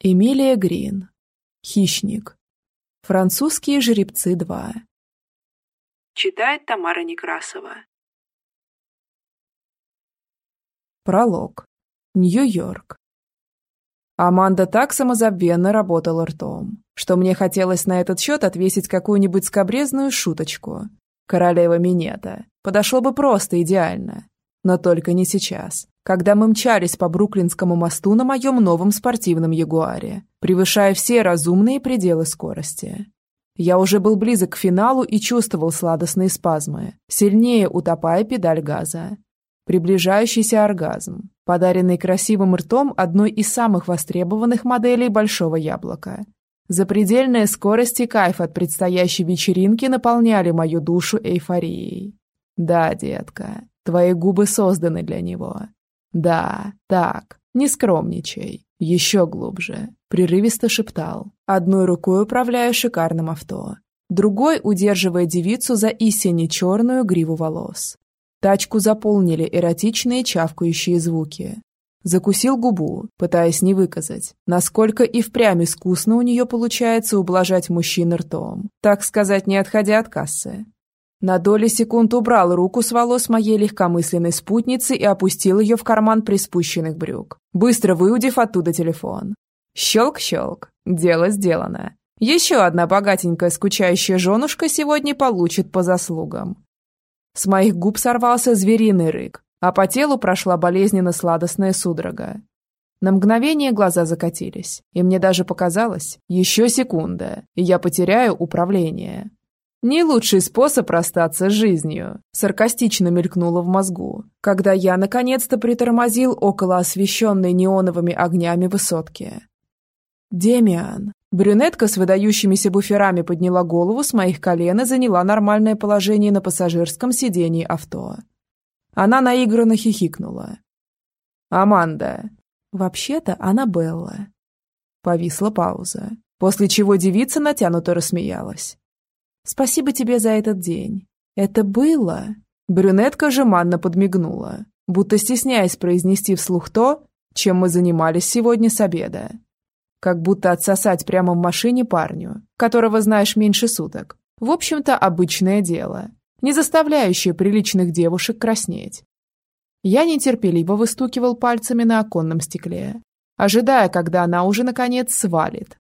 Эмилия Грин. Хищник. Французские жеребцы 2. Читает Тамара Некрасова. Пролог. Нью-Йорк. Аманда так самозабвенно работала ртом, что мне хотелось на этот счет отвесить какую-нибудь скабрезную шуточку. Королева минета. Подошло бы просто идеально. Но только не сейчас, когда мы мчались по Бруклинскому мосту на моем новом спортивном Ягуаре, превышая все разумные пределы скорости. Я уже был близок к финалу и чувствовал сладостные спазмы, сильнее утопая педаль газа. Приближающийся оргазм, подаренный красивым ртом одной из самых востребованных моделей Большого Яблока. Запредельная скорость и кайф от предстоящей вечеринки наполняли мою душу эйфорией. Да, детка, твои губы созданы для него. Да, так, не скромничай. Еще глубже. Прерывисто шептал, одной рукой управляя шикарным авто, другой удерживая девицу за истине черную гриву волос. Тачку заполнили эротичные чавкающие звуки. Закусил губу, пытаясь не выказать, насколько и впрямь искусно у нее получается ублажать мужчин ртом, так сказать, не отходя от кассы. На доли секунд убрал руку с волос моей легкомысленной спутницы и опустил ее в карман приспущенных брюк, быстро выудив оттуда телефон. Щелк-щелк, дело сделано. Еще одна богатенькая скучающая женушка сегодня получит по заслугам. С моих губ сорвался звериный рык, а по телу прошла болезненно-сладостная судорога. На мгновение глаза закатились, и мне даже показалось, еще секунда, и я потеряю управление. Не лучший способ расстаться с жизнью, саркастично мелькнуло в мозгу, когда я наконец-то притормозил около освещенной неоновыми огнями высотки. «Демиан». Брюнетка с выдающимися буферами подняла голову с моих колен и заняла нормальное положение на пассажирском сидении авто. Она наигранно хихикнула. «Аманда». «Вообще-то Аннабелла». Повисла пауза, после чего девица натянуто рассмеялась. «Спасибо тебе за этот день. Это было...» Брюнетка жеманно подмигнула, будто стесняясь произнести вслух то, чем мы занимались сегодня с обеда. Как будто отсосать прямо в машине парню, которого знаешь меньше суток. В общем-то, обычное дело, не заставляющее приличных девушек краснеть. Я нетерпеливо выстукивал пальцами на оконном стекле, ожидая, когда она уже наконец свалит.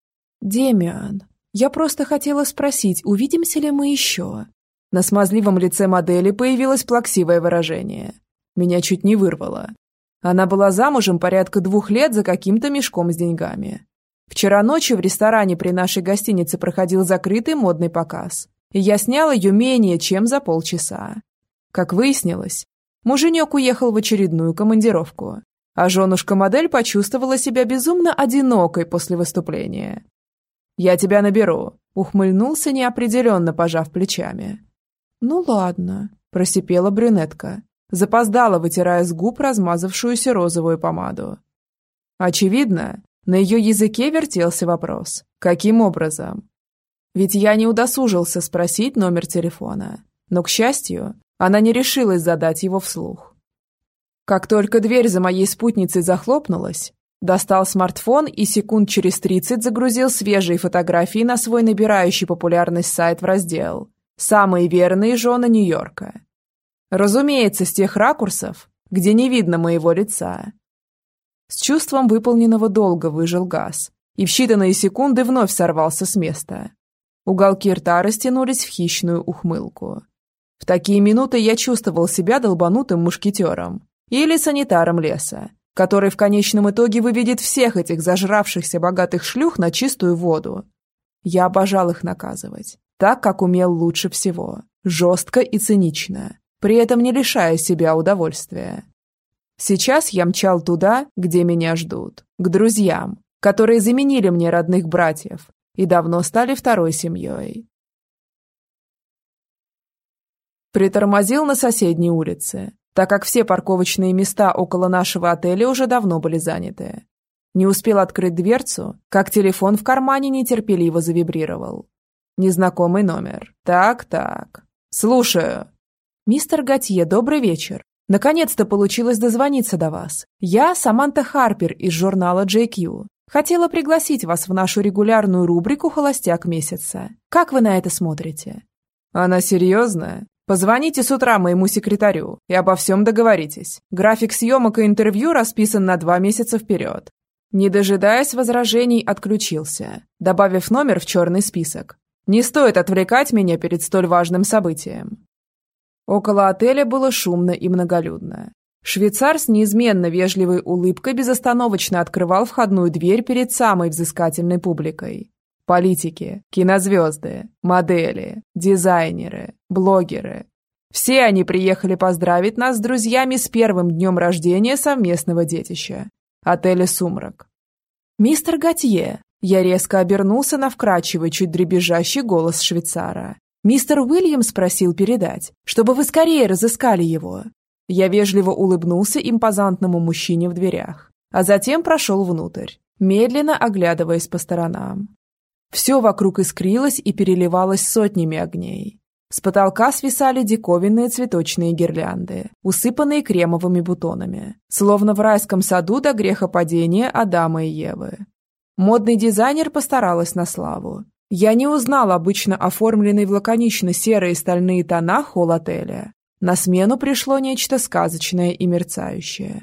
«Демиан, я просто хотела спросить, увидимся ли мы еще?» На смазливом лице модели появилось плаксивое выражение. Меня чуть не вырвало. Она была замужем порядка 2 лет за каким-то мешком с деньгами. Вчера ночью в ресторане при нашей гостинице проходил закрытый модный показ, и я снял ее менее чем за полчаса. Как выяснилось, муженек уехал в очередную командировку, а женушка-модель почувствовала себя безумно одинокой после выступления. «Я тебя наберу», — ухмыльнулся неопределенно, пожав плечами. «Ну ладно», — просипела брюнетка, запоздала, вытирая с губ размазавшуюся розовую помаду. Очевидно, на ее языке вертелся вопрос. Каким образом? Ведь я не удосужился спросить номер телефона, но, к счастью, она не решилась задать его вслух. Как только дверь за моей спутницей захлопнулась, достал смартфон и секунд через 30 загрузил свежие фотографии на свой набирающий популярность сайт в раздел «Самые верные жены Нью-Йорка». Разумеется, с тех ракурсов, где не видно моего лица. С чувством выполненного долга выжал газ и в считанные секунды вновь сорвался с места. Уголки рта растянулись в хищную ухмылку. В такие минуты я чувствовал себя долбанутым мушкетером или санитаром леса, который в конечном итоге выведет всех этих зажравшихся богатых шлюх на чистую воду. Я обожал их наказывать, так, как умел лучше всего, жестко и цинично, при этом не лишая себя удовольствия. Сейчас я мчал туда, где меня ждут, к друзьям, которые заменили мне родных братьев и давно стали второй семьей. Притормозил на соседней улице, так как все парковочные места около нашего отеля уже давно были заняты. Не успел открыть дверцу, как телефон в кармане нетерпеливо завибрировал. Незнакомый номер. Так. Слушаю. «Мистер Готье, добрый вечер. Наконец-то получилось дозвониться до вас. Я Саманта Харпер из журнала JQ. Хотела пригласить вас в нашу регулярную рубрику «Холостяк месяца». Как вы на это смотрите?» «Она серьезная? Позвоните с утра моему секретарю и обо всем договоритесь. График съемок и интервью расписан на 2 месяца вперед». Не дожидаясь возражений, отключился, добавив номер в черный список. «Не стоит отвлекать меня перед столь важным событием». Около отеля было шумно и многолюдно. Швейцар с неизменно вежливой улыбкой безостановочно открывал входную дверь перед самой взыскательной публикой. Политики, кинозвезды, модели, дизайнеры, блогеры. Все они приехали поздравить нас с друзьями с первым днем рождения совместного детища. Отеля «Сумрак». «Мистер Готье», я резко обернулся на вкрадчивый, чуть дребезжащий голос швейцара. «Мистер Уильямс просил передать, чтобы вы скорее разыскали его». Я вежливо улыбнулся импозантному мужчине в дверях, а затем прошел внутрь, медленно оглядываясь по сторонам. Все вокруг искрилось и переливалось сотнями огней. С потолка свисали диковинные цветочные гирлянды, усыпанные кремовыми бутонами, словно в райском саду до грехопадения Адама и Евы. Модный дизайнер постаралась на славу. Я не узнал обычно оформленный в лаконично серые стальные тона холл отеля. На смену пришло нечто сказочное и мерцающее.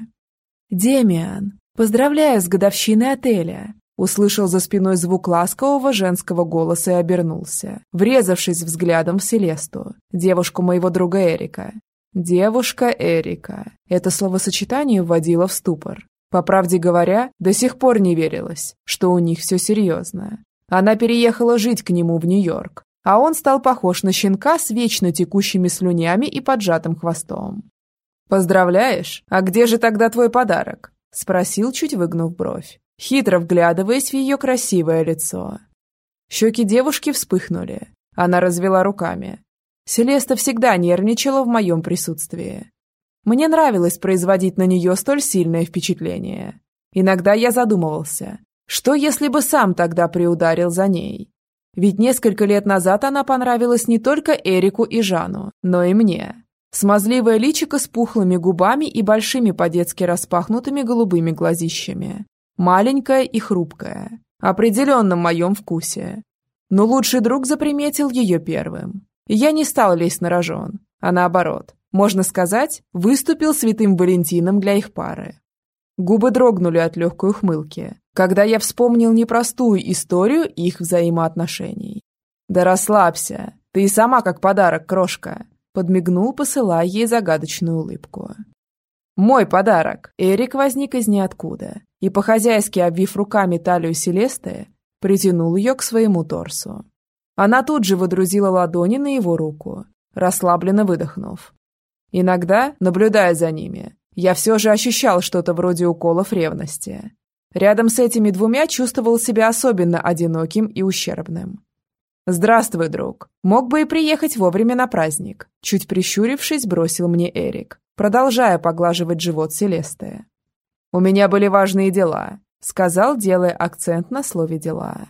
«Демиан, поздравляю с годовщиной отеля!» Услышал за спиной звук ласкового женского голоса и обернулся, врезавшись взглядом в Селесту, девушку моего друга Эрика. Девушка Эрика. Это словосочетание вводило в ступор. По правде говоря, до сих пор не верилось, что у них все серьезно. Она переехала жить к нему в Нью-Йорк, а он стал похож на щенка с вечно текущими слюнями и поджатым хвостом. «Поздравляешь? А где же тогда твой подарок?» – спросил, чуть выгнув бровь, хитро вглядываясь в ее красивое лицо. Щеки девушки вспыхнули. Она развела руками. Селеста всегда нервничала в моем присутствии. Мне нравилось производить на нее столь сильное впечатление. Иногда я задумывался, что если бы сам тогда приударил за ней? Ведь несколько лет назад она понравилась не только Эрику и Жану, но и мне. Смазливое личико с пухлыми губами и большими по-детски распахнутыми голубыми глазищами. Маленькая и хрупкая. Определенно в моем вкусе. Но лучший друг заприметил ее первым. И я не стал лезть на рожон, а наоборот, можно сказать, выступил святым Валентином для их пары. Губы дрогнули от легкой ухмылки, когда я вспомнил непростую историю их взаимоотношений. «Да расслабься, ты и сама как подарок, крошка», подмигнул, посылая ей загадочную улыбку. «Мой подарок!» Эрик возник из ниоткуда и, по-хозяйски обвив руками талию Селесты, притянул ее к своему торсу. Она тут же водрузила ладони на его руку, расслабленно выдохнув. Иногда, наблюдая за ними, я все же ощущал что-то вроде уколов ревности. Рядом с этими двумя чувствовал себя особенно одиноким и ущербным. «Здравствуй, друг. Мог бы и приехать вовремя на праздник», чуть прищурившись, бросил мне Эрик, продолжая поглаживать живот Селесты. «У меня были важные дела», сказал, делая акцент на слове «дела».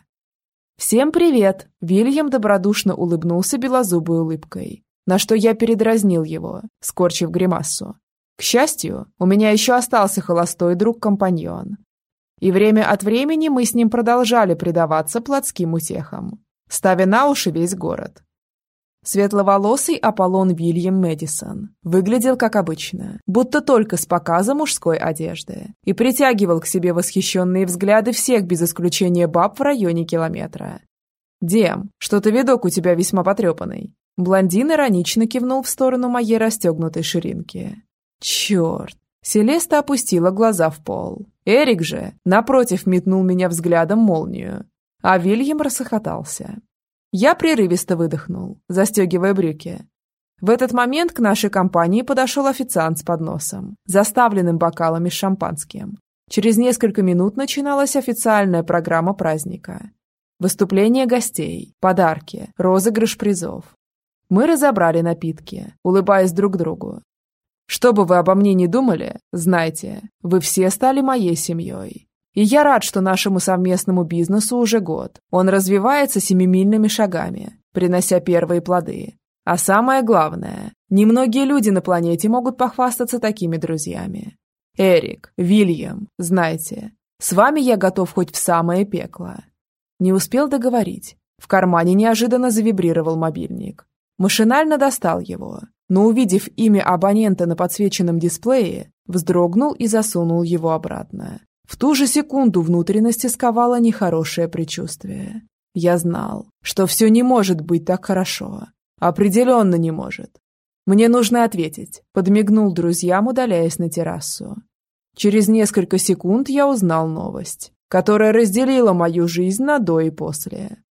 «Всем привет!» Вильям добродушно улыбнулся белозубой улыбкой, на что я передразнил его, скорчив гримасу. К счастью, у меня еще остался холостой друг-компаньон. И время от времени мы с ним продолжали предаваться плотским утехам, ставя на уши весь город. Светловолосый Аполлон Вильям Мэдисон выглядел как обычно, будто только с показа мужской одежды, и притягивал к себе восхищенные взгляды всех без исключения баб в районе километра. «Дем, что-то видок у тебя весьма потрепанный». Блондин иронично кивнул в сторону моей расстегнутой ширинки. «Черт!» Селеста опустила глаза в пол. Эрик же, напротив, метнул меня взглядом молнию, а Вильям расхохотался. Я прерывисто выдохнул, застегивая брюки. В этот момент к нашей компании подошел официант с подносом, заставленным бокалами с шампанским. Через несколько минут начиналась официальная программа праздника. Выступления гостей, подарки, розыгрыш призов. Мы разобрали напитки, улыбаясь друг другу. Что бы вы обо мне ни думали, знайте, вы все стали моей семьей. И я рад, что нашему совместному бизнесу уже год. Он развивается семимильными шагами, принося первые плоды. А самое главное, немногие люди на планете могут похвастаться такими друзьями. Эрик, Вильям, знайте, С вами я готов хоть в самое пекло». Не успел договорить. В кармане неожиданно завибрировал мобильник. Машинально достал его, но, увидев имя абонента на подсвеченном дисплее, вздрогнул и засунул его обратно. В ту же секунду внутренности сковало нехорошее предчувствие. Я знал, что все не может быть так хорошо. Определенно не может. «Мне нужно ответить», – подмигнул друзьям, удаляясь на террасу. Через несколько секунд я узнал новость, которая разделила мою жизнь на до и после.